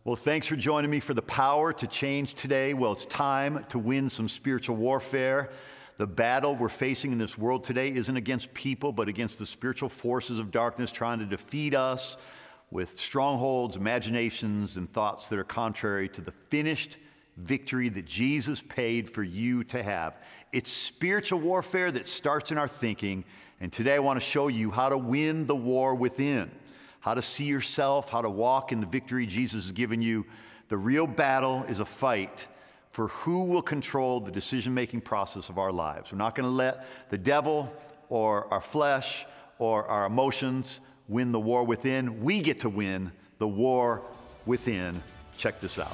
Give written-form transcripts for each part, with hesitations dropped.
Well, thanks for joining me for the Power to Change today. Well, it's time to win some spiritual warfare. The battle we're facing in this world today isn't against people, but against the spiritual forces of darkness trying to defeat us with strongholds, imaginations, and thoughts that are contrary to the finished victory that Jesus paid for you to have. It's spiritual warfare that starts in our thinking, and today I want to show you how to win the war within. How to see yourself, how to walk in the victory Jesus has given you. The real battle is a fight for who will control the decision-making process of our lives. We're not going to let the devil or our flesh or our emotions win the war within. We get to win the war within. Check this out.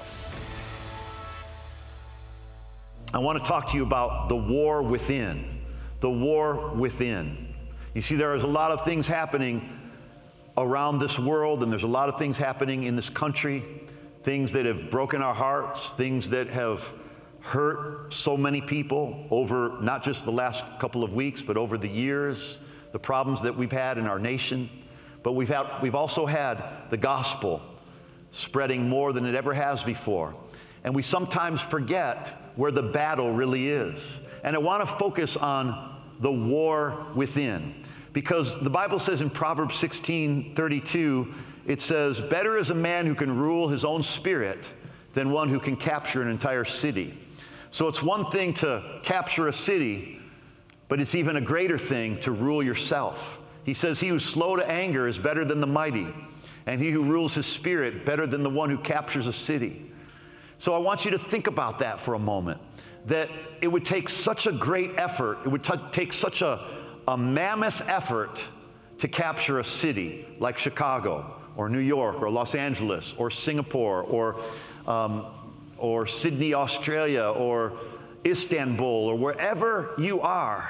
I want to talk to you about the war within. The war within. You see, there is a lot of things happening around this world, and there's a lot of things happening in this country, things that have broken our hearts, things that have hurt so many people over not just the last couple of weeks, but over the years, the problems that we've had in our nation. But we've also had the gospel spreading more than it ever has before. And we sometimes forget where the battle really is. And I want to focus on the war within. Because the Bible says in Proverbs 16:32, it says, "Better is a man who can rule his own spirit than one who can capture an entire city." So it's one thing to capture a city, but it's even a greater thing to rule yourself. He says, "He who's slow to anger is better than the mighty, and he who rules his spirit better than the one who captures a city." So I want you to think about that for a moment, that it would take such a great effort, it would take such a mammoth effort to capture a city like Chicago or New York or Los Angeles or Singapore or Sydney, Australia, or Istanbul, or wherever you are.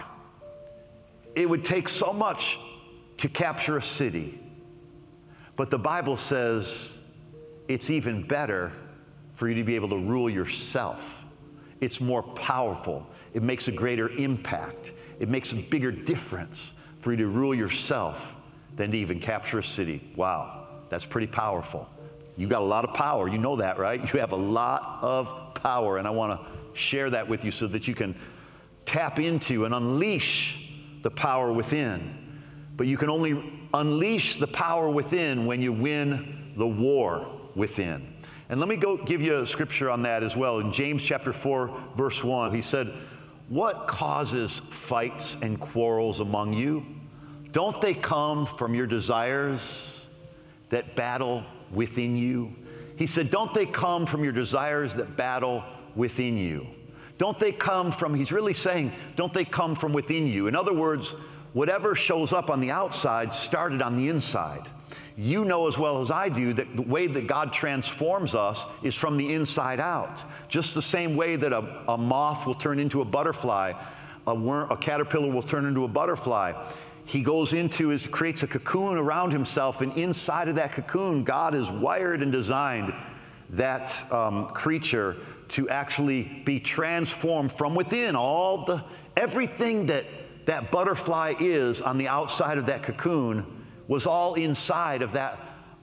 It would take so much to capture a city. But the Bible says it's even better for you to be able to rule yourself. It's more powerful. It makes a greater impact. It makes a bigger difference for you to rule yourself than to even capture a city. Wow, that's pretty powerful. You got a lot of power. You know that, right? You have a lot of power, and I want to share that with you so that you can tap into and unleash the power within. But you can only unleash the power within when you win the war within. And let me go give you a scripture on that as well. In James chapter 4, verse 1, he said, "What causes fights and quarrels among you? Don't they come from your desires that battle within you?" He said, don't they come from your desires that battle within you? Don't they come from, he's really saying, don't they come from within you? In other words, whatever shows up on the outside started on the inside. You know as well as I do that the way that God transforms us is from the inside out. Just the same way that a moth will turn into a butterfly, a caterpillar will turn into a butterfly. He goes into, creates a cocoon around himself, and inside of that cocoon, God has wired and designed that creature to actually be transformed from within. Everything that butterfly is on the outside of that cocoon was all inside of that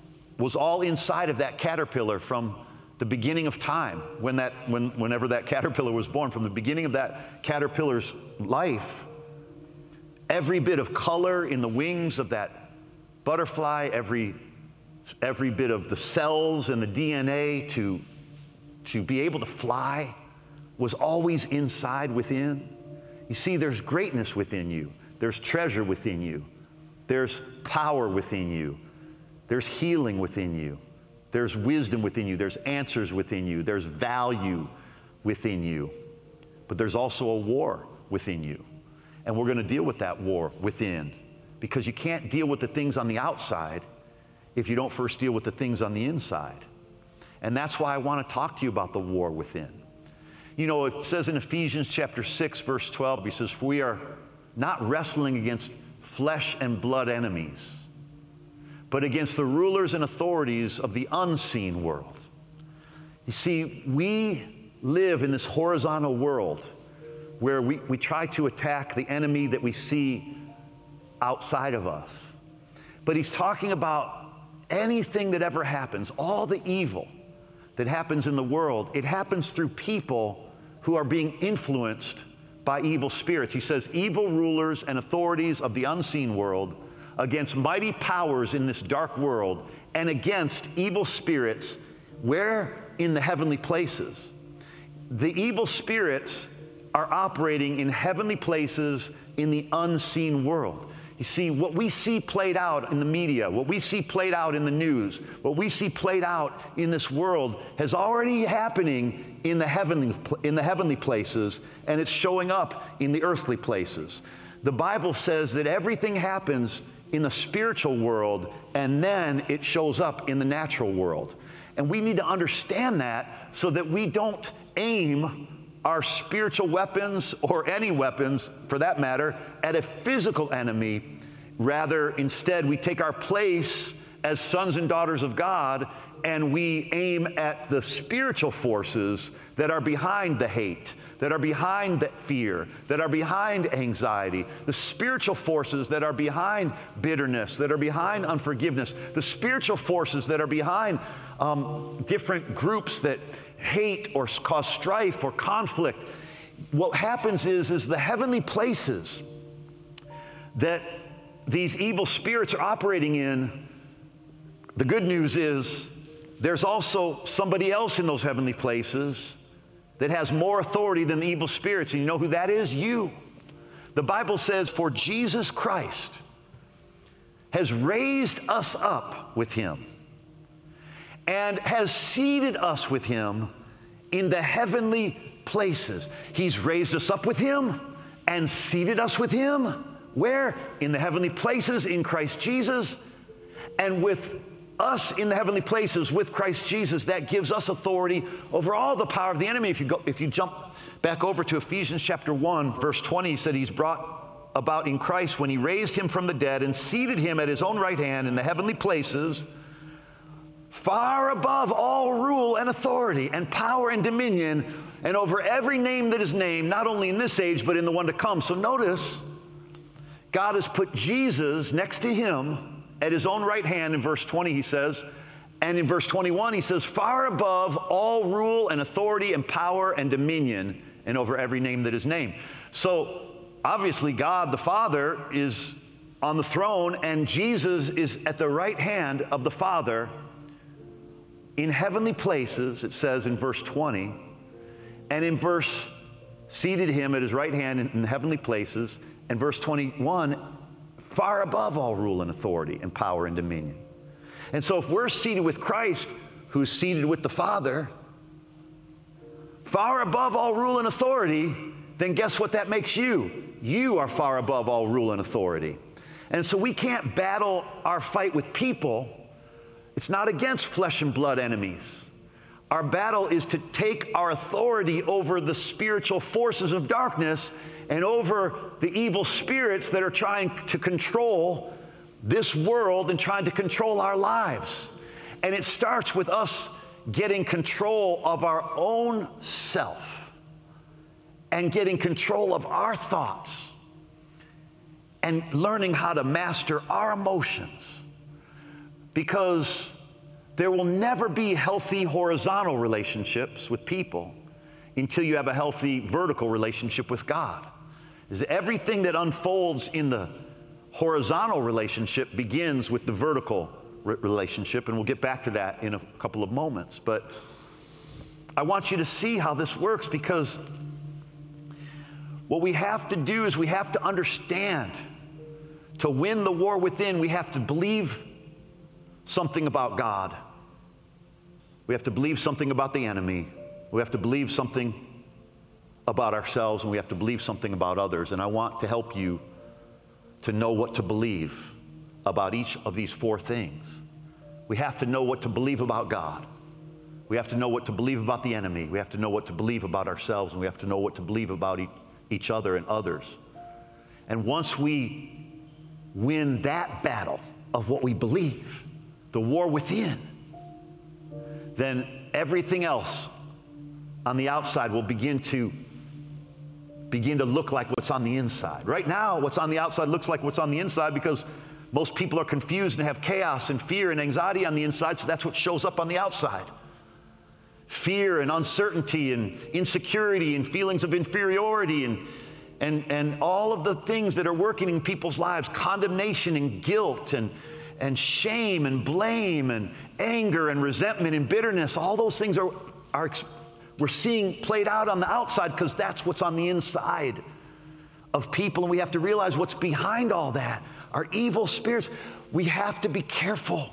caterpillar from the beginning of time, whenever that caterpillar was born. From the beginning of that caterpillar's life, every bit of color in the wings of that butterfly, every bit of the cells and the DNA to be able to fly was always inside within. You see, there's greatness within you. There's treasure within you. There's power within you. There's healing within you. There's wisdom within you. There's answers within you. There's value within you. But there's also a war within you. And we're going to deal with that war within, because you can't deal with the things on the outside if you don't first deal with the things on the inside. And that's why I want to talk to you about the war within. You know, it says in Ephesians chapter 6, verse 12, he says, "For we are not wrestling against flesh and blood enemies, but against the rulers and authorities of the unseen world." You see, we live in this horizontal world where we try to attack the enemy that we see outside of us. But he's talking about anything that ever happens, all the evil, that happens in the world, it happens through people who are being influenced by evil spirits. He says, evil rulers and authorities of the unseen world, against mighty powers in this dark world, and against evil spirits where? In the heavenly places. The evil spirits are operating in heavenly places in the unseen world. You see, what we see played out in the media, what we see played out in the news, what we see played out in this world has already happening in the heavenly places, and it's showing up in the earthly places. The Bible says that everything happens in the spiritual world, and then it shows up in the natural world. And we need to understand that so that we don't aim our spiritual weapons, or any weapons for that matter, at a physical enemy. Rather, instead, we take our place as sons and daughters of God, and we aim at the spiritual forces that are behind the hate, that are behind the fear, that are behind anxiety, the spiritual forces that are behind bitterness, that are behind unforgiveness, the spiritual forces that are behind different groups that hate or cause strife or conflict. What happens is the heavenly places that these evil spirits are operating in, the good news is there's also somebody else in those heavenly places that has more authority than the evil spirits. And you know who that is? You. The Bible says, for Jesus Christ has raised us up with him and has seated us with him in the heavenly places. He's raised us up with him and seated us with him. Where? In the heavenly places in Christ Jesus. And with us in the heavenly places with Christ Jesus, that gives us authority over all the power of the enemy. If you jump back over to Ephesians chapter 1, verse 20, he said he's brought about in Christ when he raised him from the dead and seated him at his own right hand in the heavenly places, far above all rule and authority and power and dominion, and over every name that is named, not only in this age, but in the one to come. So notice, God has put Jesus next to him at his own right hand in verse 20, he says, and in verse 21, he says, far above all rule and authority and power and dominion, and over every name that is named. So obviously God the Father is on the throne, and Jesus is at the right hand of the Father in heavenly places, it says in verse 20, and in verse, seated him at his right hand in the heavenly places, and verse 21, far above all rule and authority and power and dominion. And so if we're seated with Christ, who's seated with the Father, far above all rule and authority, then guess what that makes you? You are far above all rule and authority. And so we can't battle our fight with people. It's not against flesh and blood enemies. Our battle is to take our authority over the spiritual forces of darkness and over the evil spirits that are trying to control this world and trying to control our lives. And it starts with us getting control of our own self and getting control of our thoughts and learning how to master our emotions. Because there will never be healthy horizontal relationships with people until you have a healthy vertical relationship with God. Is everything that unfolds in the horizontal relationship begins with the vertical relationship, and we'll get back to that in a couple of moments. But I want you to see how this works, because what we have to do is we have to understand, to win the war within, we have to believe something about God. We have to believe something about the enemy. We have to believe something about ourselves, and we have to believe something about others. And I want to help you to know what to believe about each of these four things. We have to know what to believe about God. We have to know what to believe about the enemy. We have to know what to believe about ourselves, and we have to know what to believe about each other and others. And once we win that battle of what we believe, the war within, then everything else on the outside will begin to look like what's on the inside. Right now, what's on the outside looks like what's on the inside because most people are confused and have chaos and fear and anxiety on the inside, so that's what shows up on the outside. fear and uncertainty and insecurity and feelings of inferiority and all of the things that are working in people's lives, condemnation and guilt and shame and blame and anger and resentment and bitterness. All those things we're seeing played out on the outside because that's what's on the inside of people, and we have to realize what's behind all that are evil spirits. We have to be careful.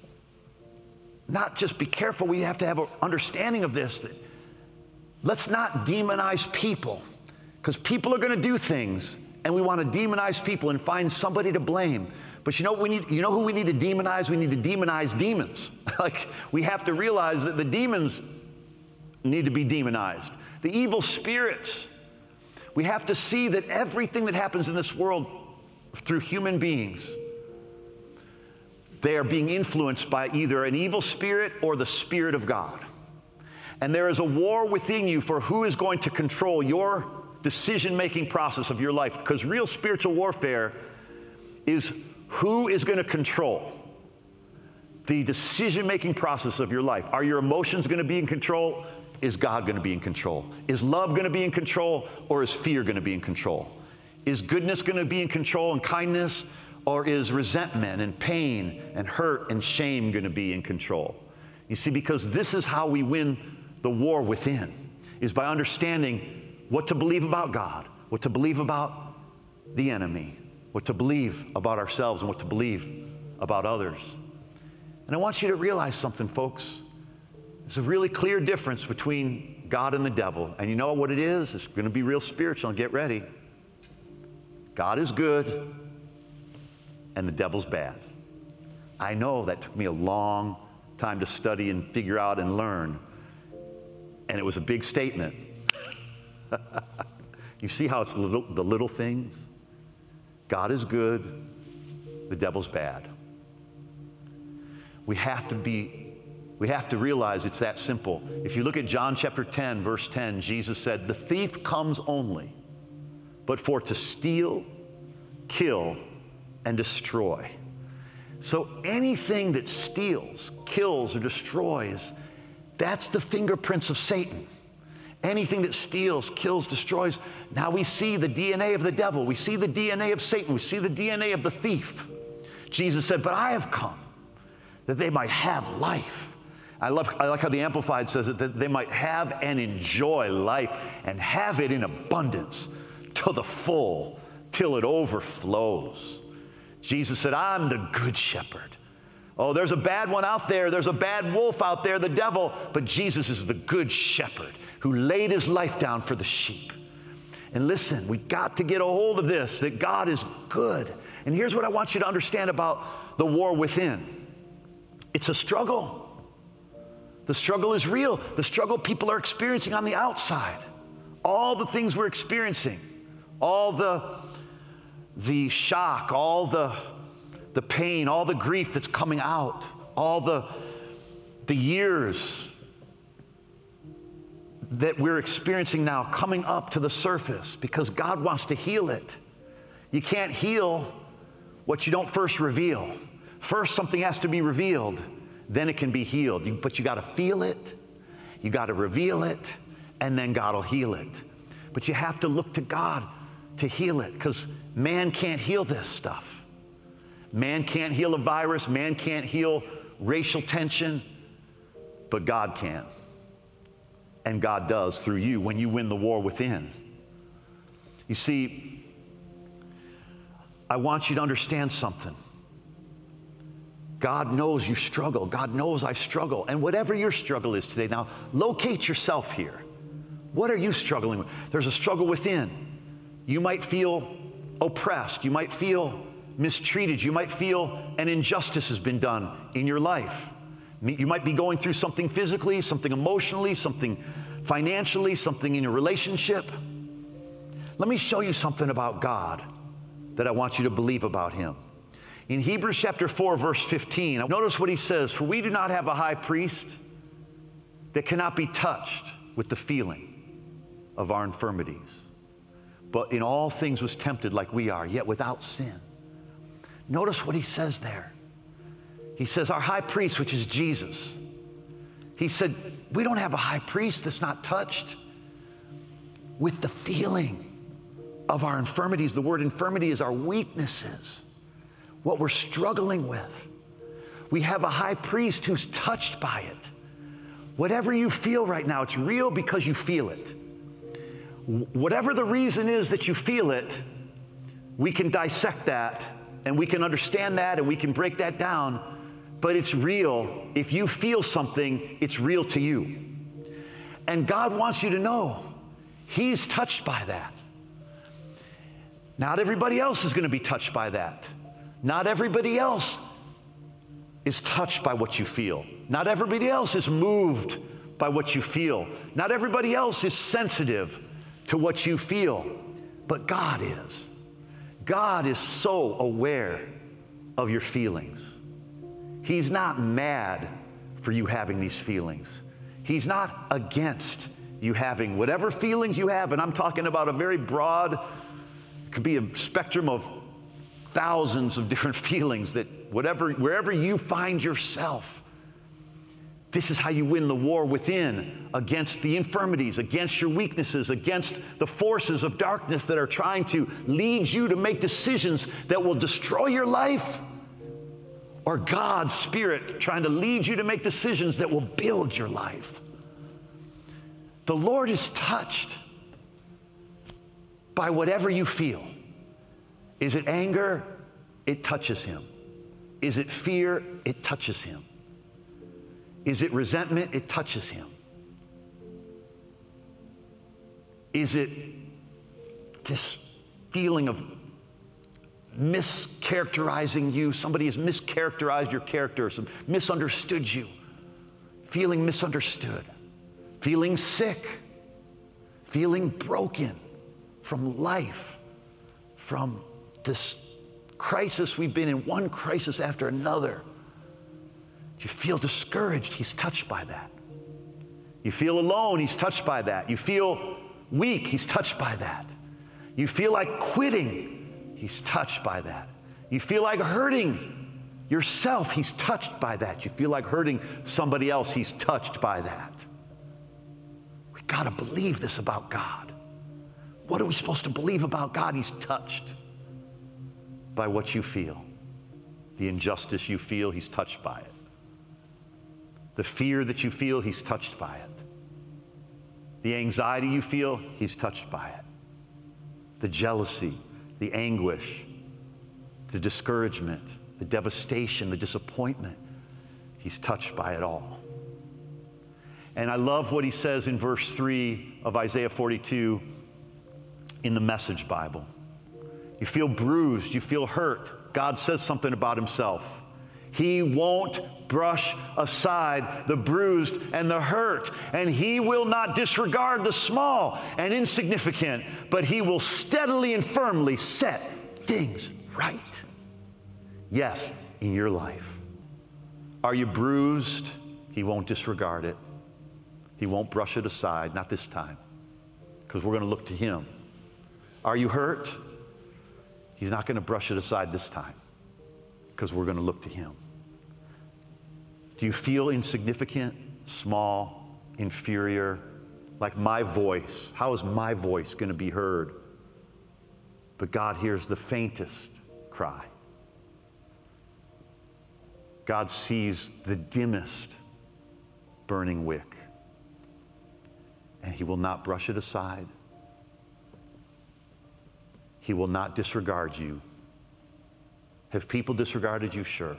Not just be careful, we have to have an understanding of this. That let's not demonize people, because people are going to do things, and we want to demonize people and find somebody to blame. But you know what we need? You know who we need to demonize? We need to demonize demons. Like, we have to realize that the demons need to be demonized. The evil spirits. We have to see that everything that happens in this world through human beings, they are being influenced by either an evil spirit or the Spirit of God. And there is a war within you for who is going to control your decision-making process of your life. Because real spiritual warfare is who is going to control the decision-making process of your life. Are your emotions going to be in control? Is God going to be in control? Is love going to be in control, or is fear going to be in control? Is goodness going to be in control and kindness, or is resentment and pain and hurt and shame going to be in control? You see, because this is how we win the war within, is by understanding what to believe about God, what to believe about the enemy, what to believe about ourselves, and what to believe about others. And I want you to realize something, folks. There's a really clear difference between God and the devil. And you know what it is? It's going to be real spiritual. Get ready. God is good, and the devil's bad. I know that took me a long time to study and figure out and learn. And it was a big statement. You see how it's the little things? God is good, the devil's bad. We have to realize it's that simple. If you look at John chapter 10, verse 10, Jesus said, "The thief comes only, but for to steal, kill, and destroy." So anything that steals, kills, or destroys, that's the fingerprints of Satan. Anything that steals, kills, destroys. Now we see the DNA of the devil. We see the DNA of Satan. We see the DNA of the thief. Jesus said, "But I have come that they might have life." I like how the Amplified says it, that they might have and enjoy life and have it in abundance to the full, till it overflows. Jesus said, "I'm the good shepherd." Oh, there's a bad one out there. There's a bad wolf out there, the devil. But Jesus is the good shepherd who laid his life down for the sheep. And listen, we got to get a hold of this, that God is good. And here's what I want you to understand about the war within. It's a struggle. The struggle is real. The struggle people are experiencing on the outside. All the things we're experiencing, all the shock, all the pain, all the grief that's coming out, all the years that we're experiencing now coming up to the surface, because God wants to heal it. You can't heal what you don't first reveal. First, something has to be revealed, then it can be healed. But you got to feel it, you got to reveal it, and then God will heal it. But you have to look to God to heal it, because man can't heal this stuff. Man can't heal a virus, man can't heal racial tension, but God can. And God does through you when you win the war within. You see, I want you to understand something. God knows you struggle. God knows I struggle. And whatever your struggle is today, now locate yourself here. What are you struggling with? There's a struggle within. You might feel oppressed. You might feel mistreated. You might feel an injustice has been done in your life. You might be going through something physically, something emotionally, something financially, something in your relationship. Let me show you something about God that I want you to believe about him. In Hebrews chapter 4, verse 15, notice what he says, "For we do not have a high priest that cannot be touched with the feeling of our infirmities, but in all things was tempted like we are, yet without sin." Notice what he says there. He says, our high priest, which is Jesus, He said, we don't have a high priest that's not touched with the feeling of our infirmities. The word infirmity is our weaknesses, what we're struggling with. We have a high priest who's touched by it. Whatever you feel right now, it's real because you feel it. Whatever the reason is that you feel it, we can dissect that and we can understand that and we can break that down, but it's real. If you feel something, it's real to you. And God wants you to know He's touched by that. Not everybody else is going to be touched by that. Not everybody else is touched by what you feel. Not everybody else is moved by what you feel. Not everybody else is sensitive to what you feel, but God is. God is so aware of your feelings. He's not mad for you having these feelings. He's not against you having whatever feelings you have, and I'm talking about a very broad, could be a spectrum of thousands of different feelings that wherever you find yourself, this is how you win the war within against the infirmities, against your weaknesses, against the forces of darkness that are trying to lead you to make decisions that will destroy your life, or God's Spirit trying to lead you to make decisions that will build your life. The Lord is touched by whatever you feel. Is it anger? It touches Him. Is it fear? It touches Him. Is it resentment? It touches Him. Is it this feeling of mischaracterizing you? Somebody has mischaracterized your character, misunderstood you, feeling misunderstood, feeling sick, feeling broken from life, from this crisis we've been in, one crisis after another. You feel discouraged, He's touched by that. You feel alone, He's touched by that. You feel weak, He's touched by that. You feel like quitting, He's touched by that. You feel like hurting yourself, He's touched by that. You feel like hurting somebody else, He's touched by that. We've got to believe this about God. What are we supposed to believe about God? He's touched by what you feel. The injustice you feel, He's touched by it. The fear that you feel, He's touched by it. The anxiety you feel, He's touched by it. The jealousy, the anguish, the discouragement, the devastation, the disappointment, He's touched by it all. And I love what He says in verse 3 of Isaiah 42 in the Message Bible. You feel bruised, you feel hurt. God says something about Himself. He won't brush aside the bruised and the hurt, and He will not disregard the small and insignificant, but He will steadily and firmly set things right. Yes, in your life. Are you bruised? He won't disregard it. He won't brush it aside, not this time, because we're going to look to Him. Are you hurt? He's not going to brush it aside this time, because we're going to look to Him. Do you feel insignificant, small, inferior? Like my voice, how is my voice going to be heard? But God hears the faintest cry. God sees the dimmest burning wick, and He will not brush it aside. He will not disregard you. Have people disregarded you? Sure.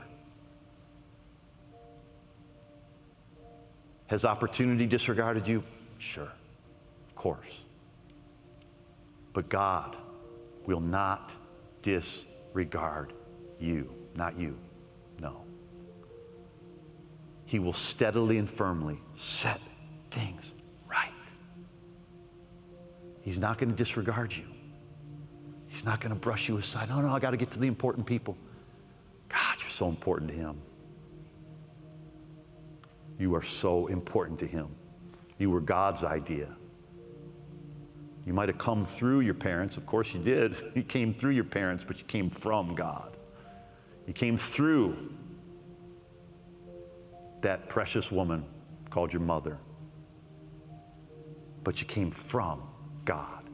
Has opportunity disregarded you? Sure, of course. But God will not disregard you, not you, no. He will steadily and firmly set things right. He's not going to disregard you. He's not going to brush you aside. Oh, no, I got to get to the important people. God, you're so important to Him. You are so important to Him. You were God's idea. You might have come through your parents. Of course you did. You came through your parents, but you came from God. You came through that precious woman called your mother. But you came from God.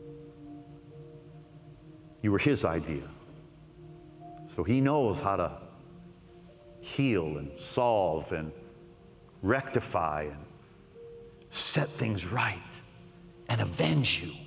You were his idea. So he knows how to heal and solve and rectify and set things right and avenge you.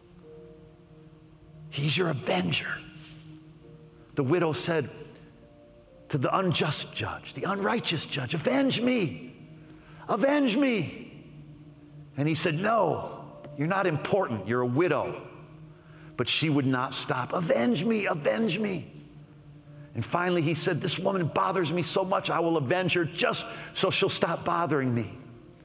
He's your avenger. The widow said to the unjust judge, the unrighteous judge, avenge me, avenge me. And he said, no, you're not important, you're a widow. But she would not stop, avenge me, avenge me. And finally he said, this woman bothers me so much, I will avenge her just so she'll stop bothering me.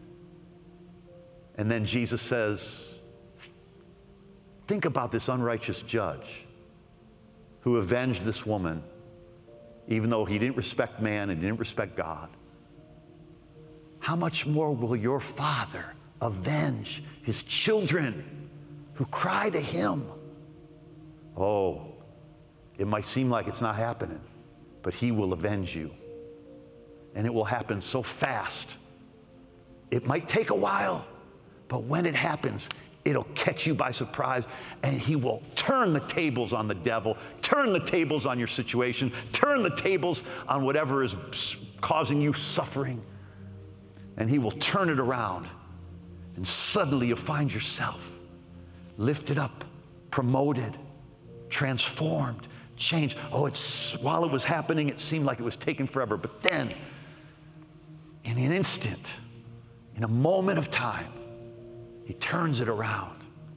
And then Jesus says, think about this unrighteous judge who avenged this woman, even though he didn't respect man and didn't respect God. How much more will your Father avenge his children who cry to him? Oh, it might seem like it's not happening, but he will avenge you. And it will happen so fast. It might take a while, but when it happens, it'll catch you by surprise, and he will turn the tables on the devil, turn the tables on your situation, turn the tables on whatever is causing you suffering, and he will turn it around, and suddenly you'll find yourself lifted up, promoted, transformed, changed. Oh, while it was happening, it seemed like it was taking forever, but then, in an instant, in a moment of time, he turns it around.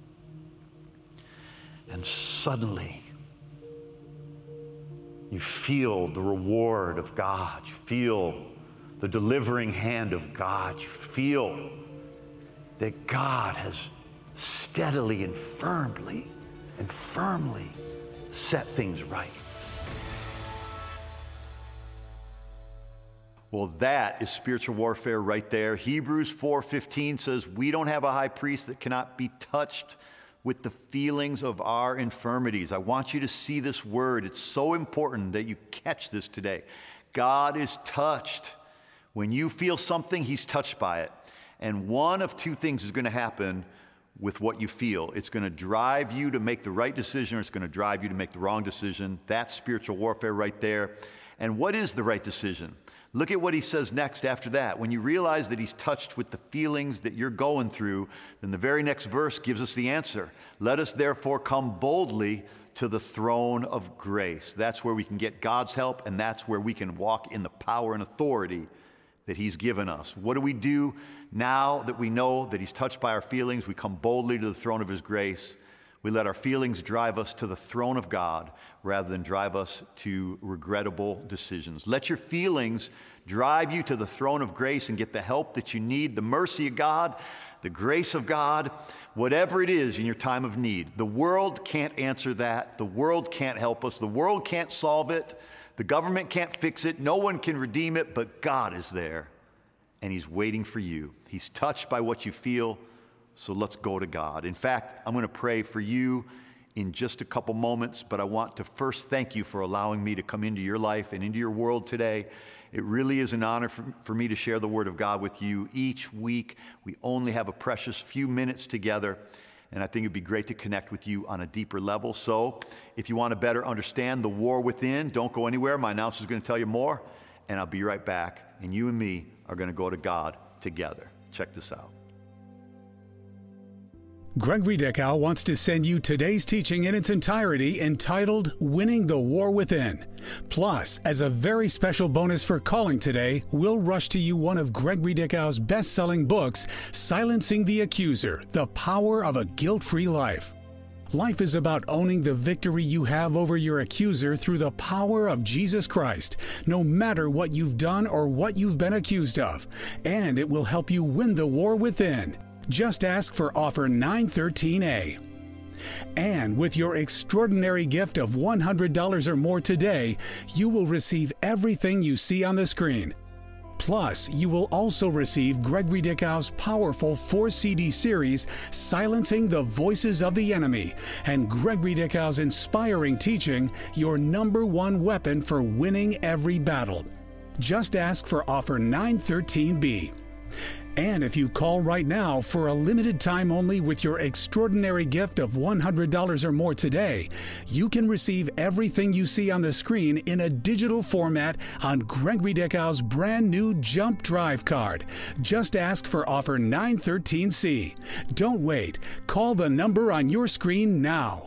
And suddenly, you feel the reward of God. You feel the delivering hand of God. You feel that God has steadily and firmly set things right. Well, that is spiritual warfare right there. Hebrews 4:15 says, we don't have a high priest that cannot be touched with the feelings of our infirmities. I want you to see this word. It's so important that you catch this today. God is touched. When you feel something, he's touched by it. And one of two things is going to happen with what you feel. It's going to drive you to make the right decision, or it's going to drive you to make the wrong decision. That's spiritual warfare right there. And what is the right decision? Look at what he says next after that. When you realize that he's touched with the feelings that you're going through, then the very next verse gives us the answer. Let us therefore come boldly to the throne of grace. That's where we can get God's help, and that's where we can walk in the power and authority that he's given us. What do we do now that we know that he's touched by our feelings? We come boldly to the throne of his grace. We let our feelings drive us to the throne of God rather than drive us to regrettable decisions. Let your feelings drive you to the throne of grace and get the help that you need, the mercy of God, the grace of God, whatever it is in your time of need. The world can't answer that. The world can't help us. The world can't solve it. The government can't fix it. No one can redeem it, but God is there, and he's waiting for you. He's touched by what you feel, so let's go to God. In fact, I'm going to pray for you in just a couple moments, but I want to first thank you for allowing me to come into your life and into your world today. It really is an honor for me to share the Word of God with you each week. We only have a precious few minutes together, and I think it'd be great to connect with you on a deeper level. So if you want to better understand the war within, don't go anywhere. My announcer is going to tell you more, and I'll be right back, and you and me are going to go to God together. Check this out. Gregory Dickow wants to send you today's teaching in its entirety entitled Winning the War Within. Plus, as a very special bonus for calling today, we'll rush to you one of Gregory Dickow's best-selling books, Silencing the Accuser, The Power of a Guilt-Free Life. Life is about owning the victory you have over your accuser through the power of Jesus Christ, no matter what you've done or what you've been accused of. And it will help you win the war within. Just ask for offer 913A. And with your extraordinary gift of $100 or more today, you will receive everything you see on the screen. Plus, you will also receive Gregory Dickow's powerful 4-CD series, Silencing the Voices of the Enemy, and Gregory Dickow's inspiring teaching, Your #1 Weapon for Winning Every Battle. Just ask for offer 913B. And if you call right now for a limited time only with your extraordinary gift of $100 or more today, you can receive everything you see on the screen in a digital format on Gregory Dickau's brand new Jump Drive card. Just ask for offer 913C. Don't wait. Call the number on your screen now.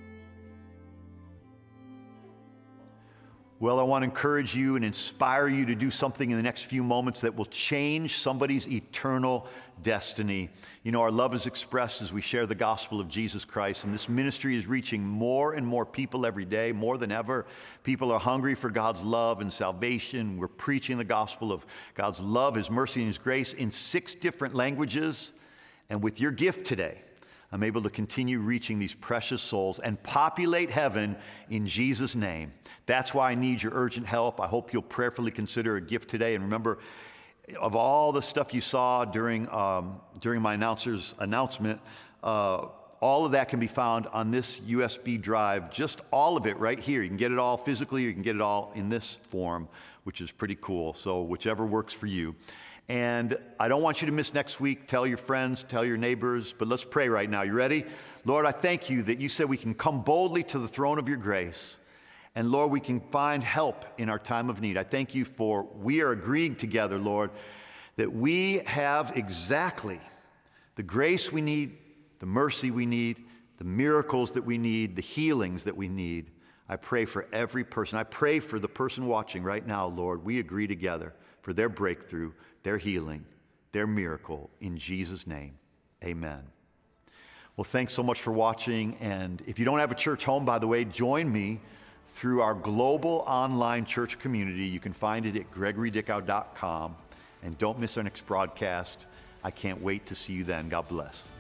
Well, I want to encourage you and inspire you to do something in the next few moments that will change somebody's eternal destiny. You know, our love is expressed as we share the gospel of Jesus Christ, and this ministry is reaching more and more people every day, more than ever. People are hungry for God's love and salvation. We're preaching the gospel of God's love, His mercy, and His grace in 6 different languages. And with your gift today, I'm able to continue reaching these precious souls and populate heaven in Jesus' name. That's why I need your urgent help. I hope you'll prayerfully consider a gift today. And remember, of all the stuff you saw during my announcement, all of that can be found on this USB drive, just all of it right here. You can get it all physically, you can get it all in this form, which is pretty cool. So whichever works for you. And I don't want you to miss next week. Tell your friends, tell your neighbors, but let's pray right now. You ready? Lord, I thank you that you said we can come boldly to the throne of your grace. And Lord, we can find help in our time of need. I thank you for we are agreeing together, Lord, that we have exactly the grace we need, the mercy we need, the miracles that we need, the healings that we need. I pray for every person. I pray for the person watching right now, Lord. We agree together for their breakthrough, their healing, their miracle. In Jesus' name, amen. Well, thanks so much for watching. And if you don't have a church home, by the way, join me through our global online church community. You can find it at gregorydickau.com. And don't miss our next broadcast. I can't wait to see you then. God bless.